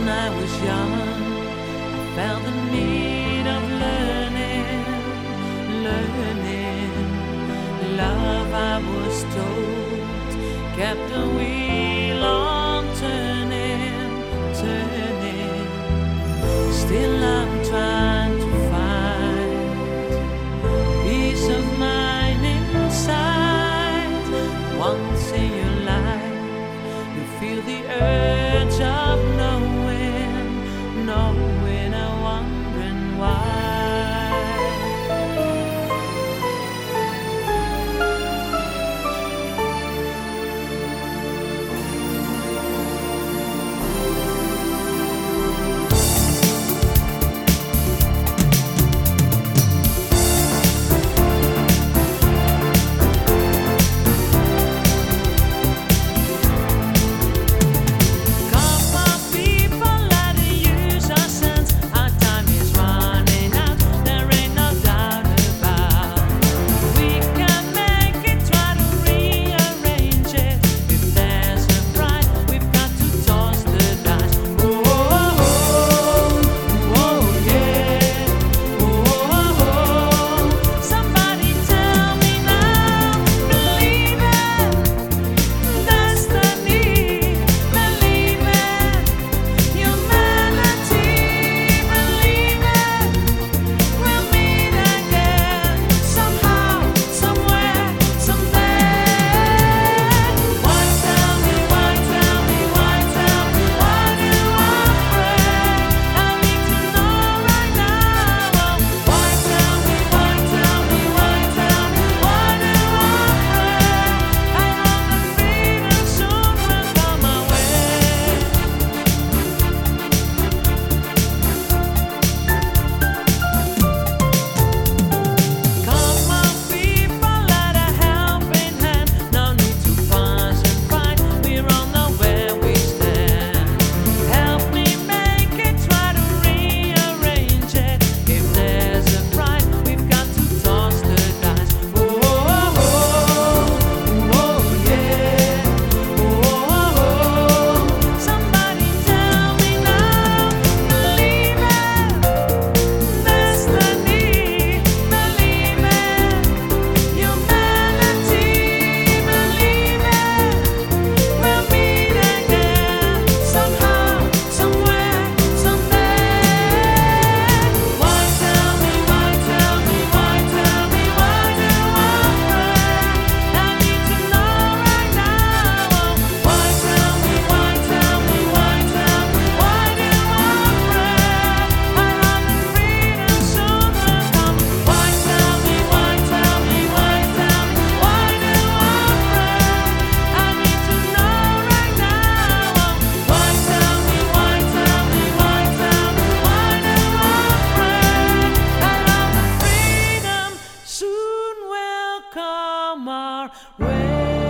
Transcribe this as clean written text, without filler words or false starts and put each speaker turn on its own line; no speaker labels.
I was young, I felt the need of learning. Love, I was told, kept the wheel on turning. Still I'm trying to find peace of mind inside. Once in your life, you feel the urge of knowing, and wondering why. Come our way.